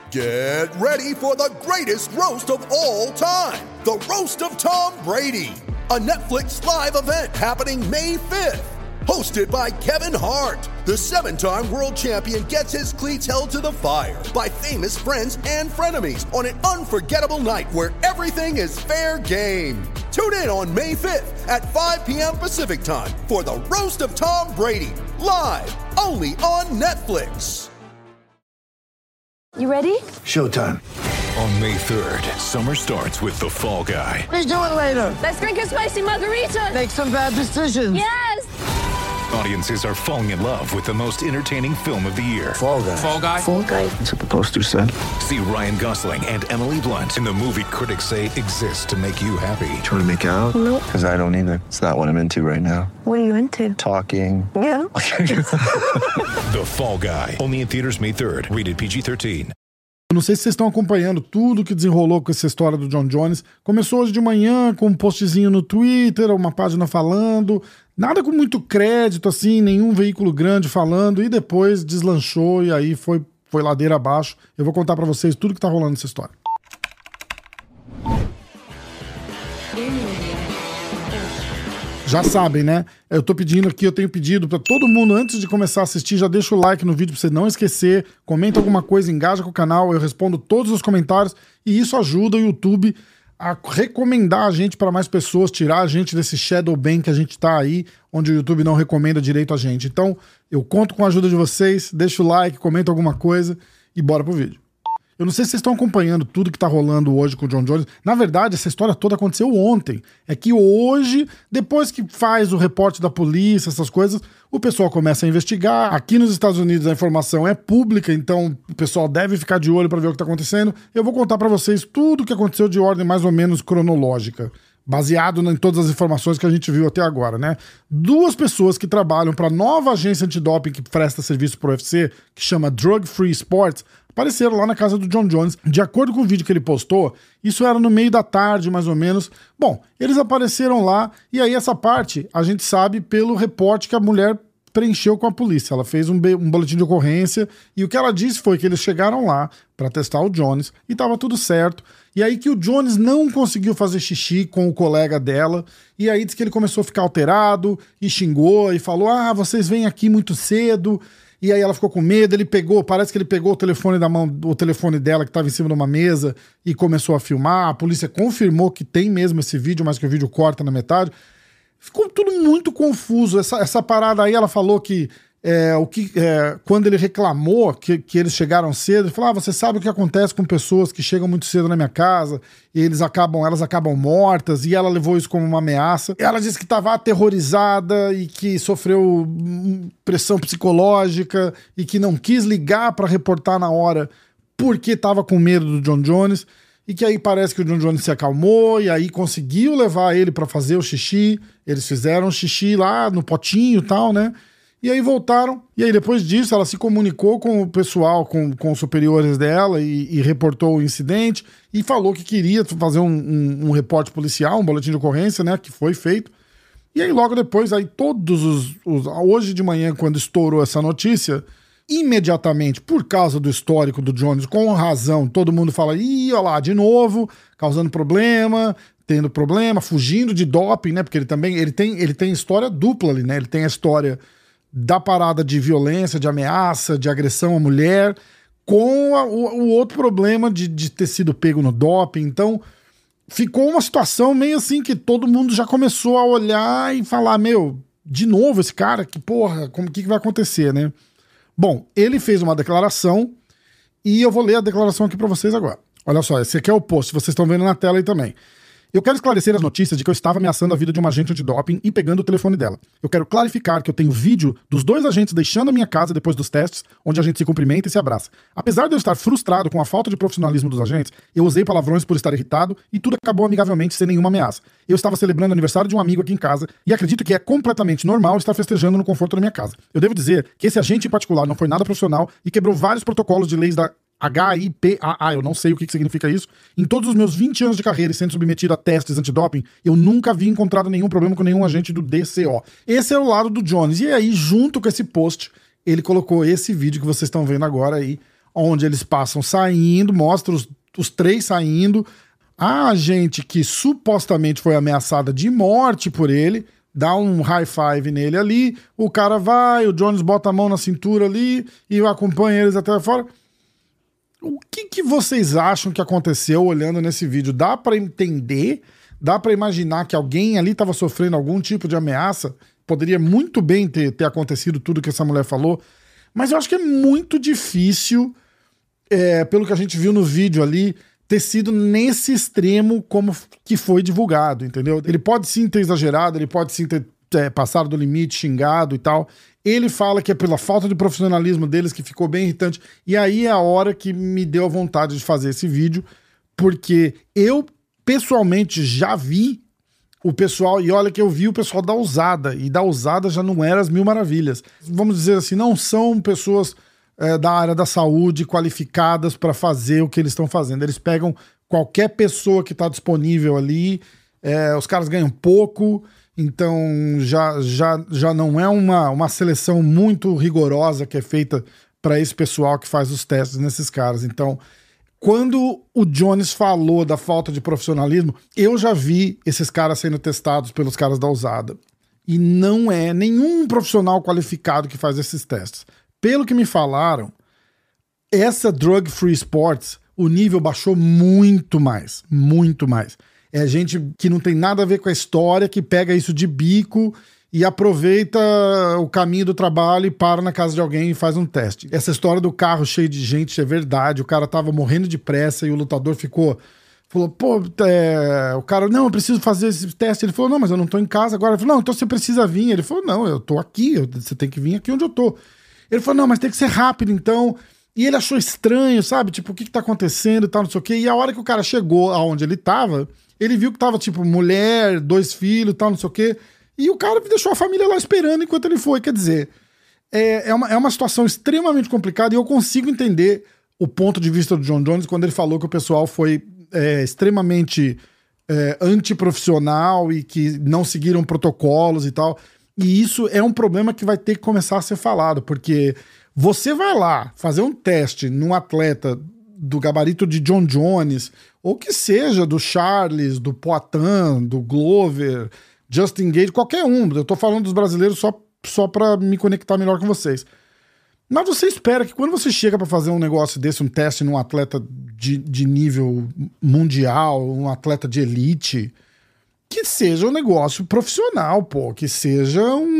Get ready for the greatest roast of all time, the Roast of Tom Brady, a Netflix live event happening May 5th. Hosted by Kevin Hart, the 7-time world champion gets his cleats held to the fire by famous friends and frenemies on an unforgettable night where everything is fair game. Tune in on May 5th at 5 p.m. Pacific time for the Roast of Tom Brady, live only on Netflix. You ready? Showtime. On May 3rd, summer starts with The Fall Guy. Let's do it later. Let's drink a spicy margarita. Make some bad decisions. Yes! Audiences are falling in love with the most entertaining film of the year. Fall Guy. Fall Guy? Fall guy. That's what the poster said. See Ryan Gosling and Emily Blunt in the movie critics say exists to make you happy. Trying to make it out? Nope. Because I don't either. It's not what I'm into right now. What are you into? Talking. Yeah. The Fall Guy. Only in theaters May 3rd. Rated PG-13. Eu não sei se vocês estão acompanhando tudo que desenrolou com essa história do Jon Jones. Começou hoje de manhã com um postzinho no Twitter, uma página falando, nada com muito crédito, assim, nenhum veículo grande falando, e depois deslanchou e aí foi ladeira abaixo. Eu vou contar pra vocês tudo que tá rolando nessa história. Já sabem, né? Eu tenho pedido pra todo mundo, antes de começar a assistir, já deixa o like no vídeo pra você não esquecer, comenta alguma coisa, engaja com o canal, eu respondo todos os comentários e isso ajuda o YouTube a recomendar a gente para mais pessoas, tirar a gente desse shadow ban que a gente tá aí, onde o YouTube não recomenda direito a gente. Então, eu conto com a ajuda de vocês, deixa o like, comenta alguma coisa e bora pro vídeo. Eu não sei se vocês estão acompanhando tudo que tá rolando hoje com o Jon Jones. Na verdade, essa história toda aconteceu ontem. É que hoje, depois que faz o reporte da polícia, essas coisas, o pessoal começa a investigar. Aqui nos Estados Unidos a informação é pública, então o pessoal deve ficar de olho para ver o que tá acontecendo. Eu vou contar para vocês tudo o que aconteceu de ordem mais ou menos cronológica, baseado em todas as informações que a gente viu até agora, né? 2 pessoas que trabalham para a nova agência antidoping que presta serviço pro UFC, que chama Drug Free Sports, apareceram lá na casa do Jon Jones. De acordo com o vídeo que ele postou, isso era no meio da tarde, mais ou menos. Bom, eles apareceram lá, e aí essa parte a gente sabe pelo reporte que a mulher preencheu com a polícia. Ela fez um boletim de ocorrência, e o que ela disse foi que eles chegaram lá para testar o Jones, e tava tudo certo. E aí que o Jones não conseguiu fazer xixi com o colega dela, e aí disse que ele começou a ficar alterado, e xingou, e falou, vocês vêm aqui muito cedo. E aí ela ficou com medo, parece que ele pegou o telefone o telefone dela que estava em cima de uma mesa e começou a filmar. A polícia confirmou que tem mesmo esse vídeo, mas que o vídeo corta na metade. Ficou tudo muito confuso. Essa parada aí, ela falou que quando ele reclamou que eles chegaram cedo, ele falou, você sabe o que acontece com pessoas que chegam muito cedo na minha casa e elas acabam mortas, e ela levou isso como uma ameaça. Ela disse que estava aterrorizada e que sofreu pressão psicológica e que não quis ligar para reportar na hora porque estava com medo do Jon Jones, e que aí parece que o Jon Jones se acalmou e aí conseguiu levar ele para fazer o xixi. Eles fizeram xixi lá no potinho e tal, né? E aí voltaram, e aí depois disso ela se comunicou com o pessoal, com os superiores dela e reportou o incidente e falou que queria fazer um reporte policial, um boletim de ocorrência, né, que foi feito. E aí logo depois, aí hoje de manhã, quando estourou essa notícia, imediatamente, por causa do histórico do Jones, com razão, todo mundo fala, olha lá, de novo, causando problema, tendo problema, fugindo de doping, né, porque ele tem história dupla ali, né, ele tem a história da parada de violência, de ameaça, de agressão à mulher, com o outro problema de ter sido pego no doping. Então, ficou uma situação meio assim que todo mundo já começou a olhar e falar, de novo esse cara, que porra, o que vai acontecer, né? Bom, ele fez uma declaração e eu vou ler a declaração aqui pra vocês agora. Olha só, esse aqui é o post, vocês estão vendo na tela aí também. Eu quero esclarecer as notícias de que eu estava ameaçando a vida de uma agente antidoping e pegando o telefone dela. Eu quero clarificar que eu tenho vídeo dos 2 agentes deixando a minha casa depois dos testes, onde a gente se cumprimenta e se abraça. Apesar de eu estar frustrado com a falta de profissionalismo dos agentes, eu usei palavrões por estar irritado e tudo acabou amigavelmente sem nenhuma ameaça. Eu estava celebrando o aniversário de um amigo aqui em casa e acredito que é completamente normal estar festejando no conforto da minha casa. Eu devo dizer que esse agente em particular não foi nada profissional e quebrou vários protocolos de leis da HIPAA, eu não sei o que significa isso. Em todos os meus 20 anos de carreira e sendo submetido a testes antidoping, eu nunca vi encontrado nenhum problema com nenhum agente do DCO. Esse é o lado do Jones. E aí, junto com esse post, ele colocou esse vídeo que vocês estão vendo agora aí, onde eles passam saindo, mostra os 3 saindo, a agente que supostamente foi ameaçada de morte por ele, dá um high five nele ali, o cara vai, o Jones bota a mão na cintura ali e acompanha eles até fora. O que vocês acham que aconteceu olhando nesse vídeo? Dá pra entender? Dá pra imaginar que alguém ali tava sofrendo algum tipo de ameaça? Poderia muito bem ter acontecido tudo que essa mulher falou, mas eu acho que é muito difícil, pelo que a gente viu no vídeo ali, ter sido nesse extremo como que foi divulgado, entendeu? Ele pode sim ter exagerado, ele pode sim ter passado do limite, xingado e tal. Ele fala que é pela falta de profissionalismo deles que ficou bem irritante. E aí é a hora que me deu a vontade de fazer esse vídeo, porque eu pessoalmente já vi o pessoal, e olha que eu vi o pessoal da Ousada, e da Ousada já não era as mil maravilhas. Vamos dizer assim, não são pessoas da área da saúde qualificadas para fazer o que eles estão fazendo. Eles pegam qualquer pessoa que está disponível ali, os caras ganham pouco, então já não é uma seleção muito rigorosa que é feita para esse pessoal que faz os testes nesses caras. Então, quando o Jones falou da falta de profissionalismo, eu já vi esses caras sendo testados pelos caras da Ousada. E não é nenhum profissional qualificado que faz esses testes. Pelo que me falaram, essa Drug Free Sports, o nível baixou muito mais, muito mais. É gente que não tem nada a ver com a história, que pega isso de bico e aproveita o caminho do trabalho e para na casa de alguém e faz um teste. Essa história do carro cheio de gente é verdade, o cara tava morrendo de pressa e o lutador falou, pô, o cara, não, eu preciso fazer esse teste. Ele falou, não, mas eu não tô em casa agora. Ele falou, não, então você precisa vir. Ele falou, não, eu tô aqui, você tem que vir aqui onde eu tô. Ele falou, não, mas tem que ser rápido, então. E ele achou estranho, sabe? Tipo, o que tá acontecendo e tal, não sei o quê. E a hora que o cara chegou aonde ele tava, ele viu que tava, tipo, mulher, 2 filhos e tal, não sei o quê. E o cara deixou a família lá esperando enquanto ele foi. Quer dizer, é uma situação extremamente complicada e eu consigo entender o ponto de vista do Jon Jones quando ele falou que o pessoal foi extremamente antiprofissional e que não seguiram protocolos e tal. E isso é um problema que vai ter que começar a ser falado, porque você vai lá fazer um teste num atleta do gabarito de Jon Jones, ou que seja do Charles, do Poatan, do Glover, Justin Gage, qualquer um. Eu tô falando dos brasileiros só pra me conectar melhor com vocês. Mas você espera que quando você chega pra fazer um negócio desse, um teste num atleta de nível mundial, um atleta de elite, que seja um negócio profissional, pô, que seja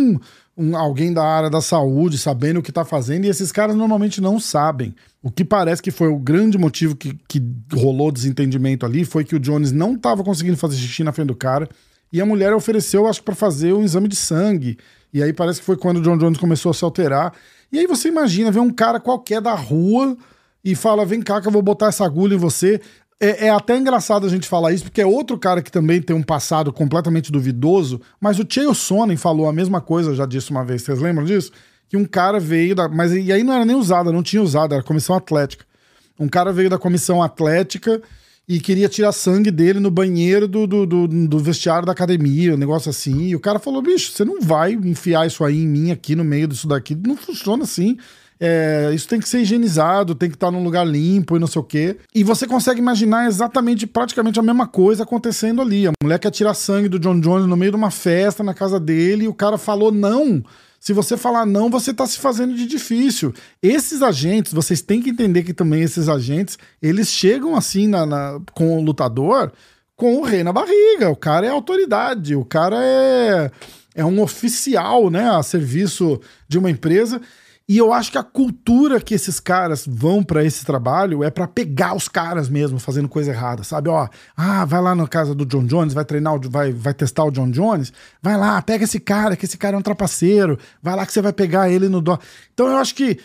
alguém da área da saúde sabendo o que tá fazendo, e esses caras normalmente não sabem. O que parece que foi o grande motivo que rolou desentendimento ali foi que o Jones não tava conseguindo fazer xixi na frente do cara, e a mulher ofereceu, acho que pra fazer um exame de sangue, e aí parece que foi quando o Jon Jones começou a se alterar. E aí você imagina ver um cara qualquer da rua e fala, vem cá que eu vou botar essa agulha em você. É até engraçado a gente falar isso, porque é outro cara que também tem um passado completamente duvidoso, mas o Chael Sonnen falou a mesma coisa, eu já disse uma vez, vocês lembram disso? Que um cara veio mas e aí não era nem usada, não tinha usado, era comissão atlética. Um cara veio da comissão atlética e queria tirar sangue dele no banheiro do vestiário da academia, um negócio assim, e o cara falou, bicho, você não vai enfiar isso aí em mim aqui no meio disso daqui, não funciona assim. Isso tem que ser higienizado, tem que estar num lugar limpo e não sei o quê. E você consegue imaginar praticamente a mesma coisa acontecendo ali. A mulher quer tirar sangue do Jon Jones no meio de uma festa na casa dele e o cara falou não. Se você falar não, você tá se fazendo de difícil. Esses agentes, vocês têm que entender que também esses agentes, eles chegam assim com o lutador com o rei na barriga. O cara é autoridade, o cara é um oficial, né, a serviço de uma empresa. E eu acho que a cultura que esses caras vão pra esse trabalho é pra pegar os caras mesmo fazendo coisa errada, sabe? Vai lá na casa do Jon Jones, vai treinar, vai testar o Jon Jones, vai lá, pega esse cara, que esse cara é um trapaceiro, vai lá que você vai pegar ele no dó. Então eu acho que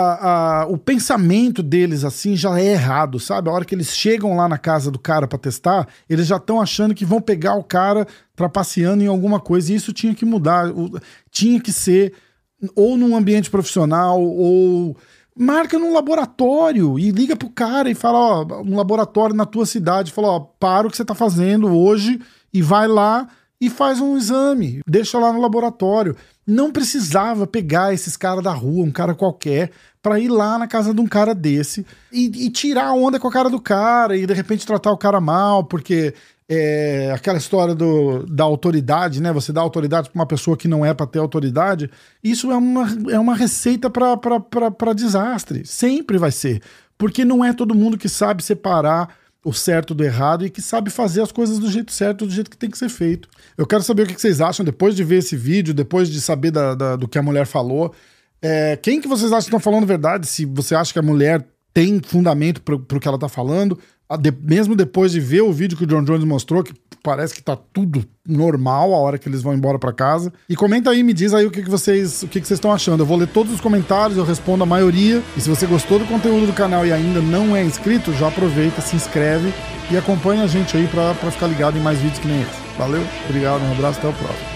o pensamento deles assim já é errado, sabe? A hora que eles chegam lá na casa do cara pra testar, eles já estão achando que vão pegar o cara trapaceando em alguma coisa, e isso tinha que mudar, tinha que ser ou num ambiente profissional, ou marca num laboratório e liga pro cara e fala, um laboratório na tua cidade, fala, para o que você tá fazendo hoje e vai lá e faz um exame, deixa lá no laboratório. não precisava pegar esses caras da rua, um cara qualquer, pra ir lá na casa de um cara desse e tirar a onda com a cara do cara e de repente tratar o cara mal, porque aquela história da autoridade, né? Você dá autoridade pra uma pessoa que não é pra ter autoridade, isso é uma receita pra desastre. Sempre vai ser. Porque não é todo mundo que sabe separar o certo do errado e que sabe fazer as coisas do jeito certo, do jeito que tem que ser feito. Eu quero saber o que vocês acham depois de ver esse vídeo, depois de saber do que a mulher falou. Quem que vocês acham que estão falando verdade? Se você acha que a mulher tem fundamento pro que ela tá falando, mesmo depois de ver o vídeo que o Jon Jones mostrou, que parece que tá tudo normal a hora que eles vão embora pra casa. E comenta aí, me diz aí o que vocês estão achando. Eu vou ler todos os comentários, eu respondo a maioria. E se você gostou do conteúdo do canal e ainda não é inscrito, já aproveita, se inscreve e acompanha a gente aí pra ficar ligado em mais vídeos que nem esse. Valeu, obrigado, um abraço, até o próximo.